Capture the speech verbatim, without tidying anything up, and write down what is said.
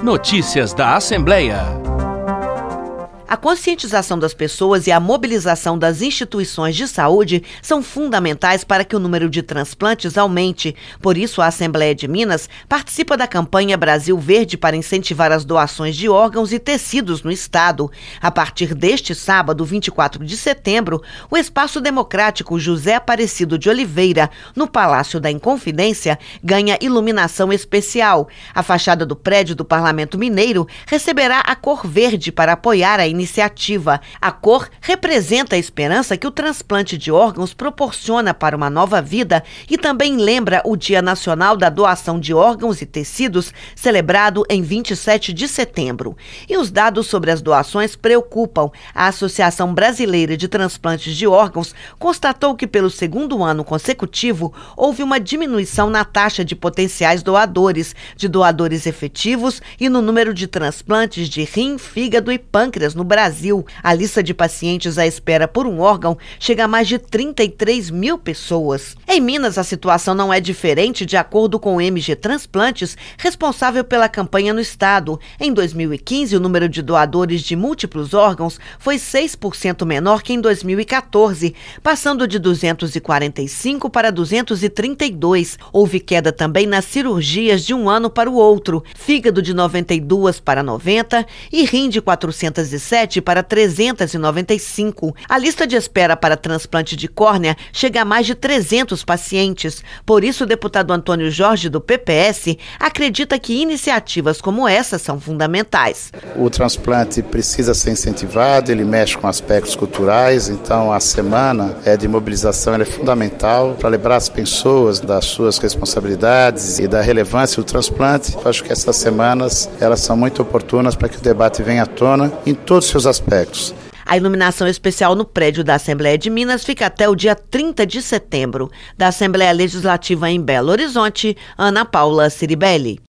Notícias da Assembleia. A conscientização das pessoas e a mobilização das instituições de saúde são fundamentais para que o número de transplantes aumente. Por isso, a Assembleia de Minas participa da campanha Brasil Verde para incentivar as doações de órgãos e tecidos no estado. A partir deste sábado, vinte e quatro de setembro, o Espaço Democrático José Aparecido de Oliveira, no Palácio da Inconfidência, ganha iluminação especial. A fachada do prédio do Parlamento Mineiro receberá a cor verde para apoiar a iniciativa. A cor representa a esperança que o transplante de órgãos proporciona para uma nova vida e também lembra o Dia Nacional da Doação de Órgãos e Tecidos, celebrado em vinte e sete de setembro. E os dados sobre as doações preocupam. A Associação Brasileira de Transplantes de Órgãos constatou que pelo segundo ano consecutivo houve uma diminuição na taxa de potenciais doadores, de doadores efetivos e no número de transplantes de rim, fígado e pâncreas no Brasil. A lista de pacientes à espera por um órgão chega a mais de trinta e três mil pessoas. Em Minas, a situação não é diferente, de acordo com o M G Transplantes, responsável pela campanha no estado. Em dois mil e quinze, o número de doadores de múltiplos órgãos foi seis por cento menor que em dois mil e quatorze, passando de duzentos e quarenta e cinco para duzentos e trinta e dois. Houve queda também nas cirurgias de um ano para o outro, fígado de noventa e duas para noventa e rim de quatrocentos e sete para trezentos e noventa e cinco. A lista de espera para transplante de córnea chega a mais de trezentos pacientes. Por isso, o deputado Antônio Jorge, do P P S, acredita que iniciativas como essa são fundamentais. O transplante precisa ser incentivado, ele mexe com aspectos culturais, então a semana de mobilização é fundamental para lembrar as pessoas das suas responsabilidades e da relevância do transplante. Eu acho que essas semanas elas são muito oportunas para que o debate venha à tona em todos os seus aspectos. A iluminação especial no prédio da Assembleia de Minas fica até o dia trinta de setembro. Da Assembleia Legislativa em Belo Horizonte, Ana Paula Ciribelli.